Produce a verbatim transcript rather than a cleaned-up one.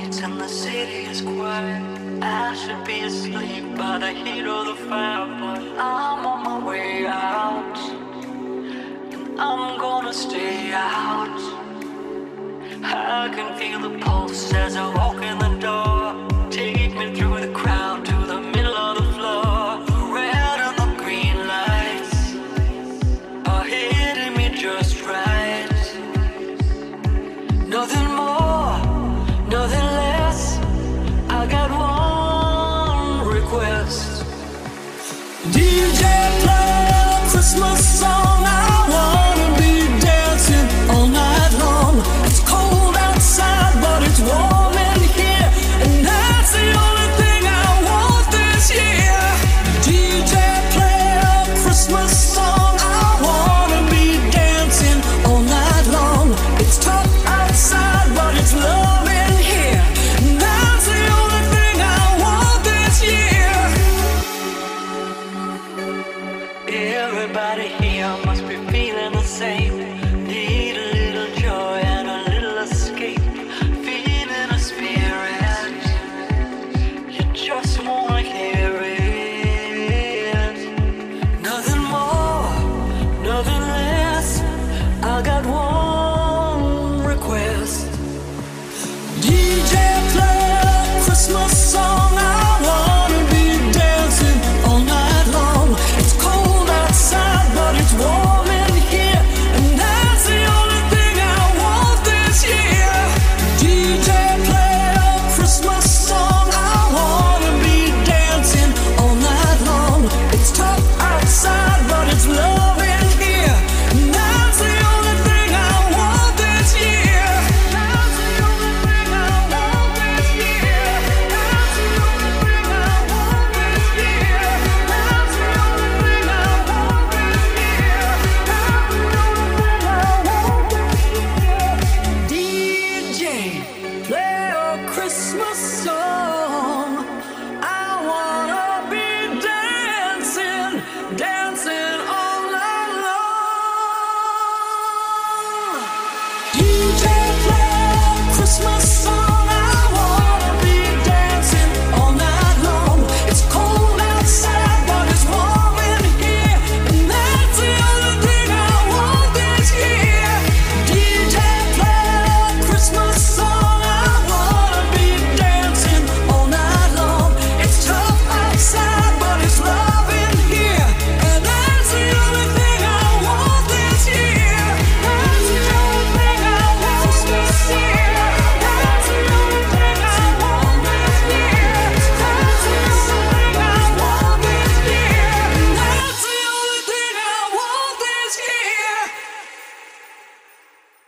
and the city is quiet. I should be asleep by the heat of the fire, but I'm on my way out, and I'm gonna stay out. I can feel the pulse as I walk in the door. Take me through the crowd to the middle of the floor. The red and the green lights are hitting me just right. Nothing more, nothing less. I got one request. D J, play a Christmas song. I wanna be dancing all night long. It's cold outside, but it's warm in here, and that's the only thing I want this year. D J, play a Christmas song. I wanna be dancing all night long. It's tough outside, but it's love in here, and that's the only thing I want this year. Everybody here must be feeling the same. Need a little joy and a little escape. Feeling a spirit, you just wanna hear it. Nothing more, nothing less. I got one request. D J, play a Christmas song. I wanna be dancing all night long. It's cold outside, but it's warm in here, and that's the only thing I want this year. D J, play a Christmas song. I wanna be dancing all night long. It's tough outside, but it's love in here, and that's the only thing I want this year. That's the only thing I want this year. That's the only thing I want this year. That's the only thing I want this year. That's the only thing I want this year. D J, play a Christmas song.